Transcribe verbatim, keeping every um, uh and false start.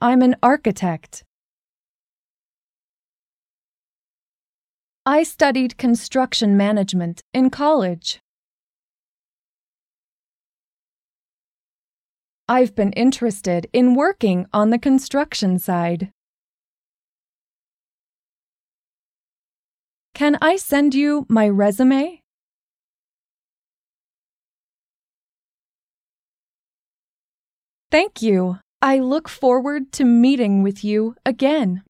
I'm an architect. I studied construction management in college. I've been interested in working on the construction side. Can I send you my resume? Thank you. I look forward to meeting with you again.